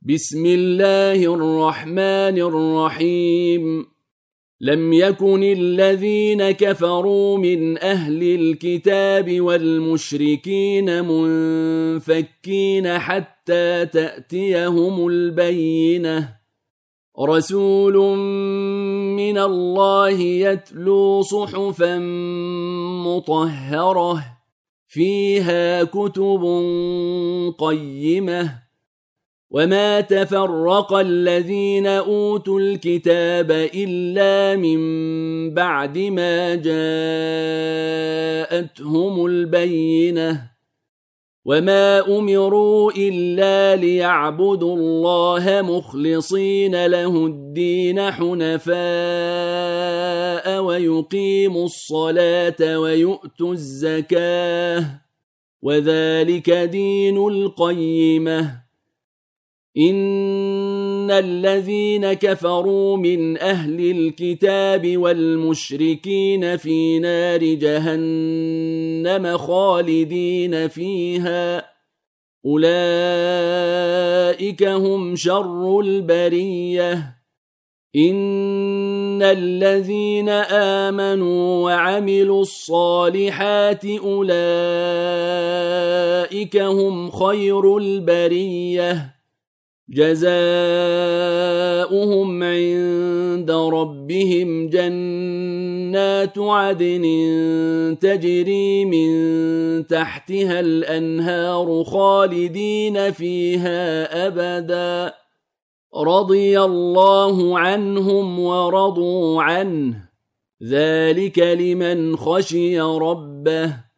بسم الله الرحمن الرحيم. لم يكن الذين كفروا من أهل الكتاب والمشركين منفكين حتى تأتيهم البينة. رسول من الله يتلو صحفا مطهرة فيها كتب قيمة. وما تفرق الذين أوتوا الكتاب إلا من بعد ما جاءتهم البينة. وما أمروا إلا ليعبدوا الله مخلصين له الدين حنفاء ويقيموا الصلاة ويؤتوا الزكاة وذلك دين القيمة. إن الذين كفروا من أهل الكتاب والمشركين في نار جهنم خالدين فيها أولئك هم شر البرية. إن الذين آمنوا وعملوا الصالحات أولئك هم خير البرية. جزاؤهم عند ربهم جنات عدن تجري من تحتها الأنهار خالدين فيها أبدا. رضي الله عنهم ورضوا عنه ذلك لمن خشي ربه.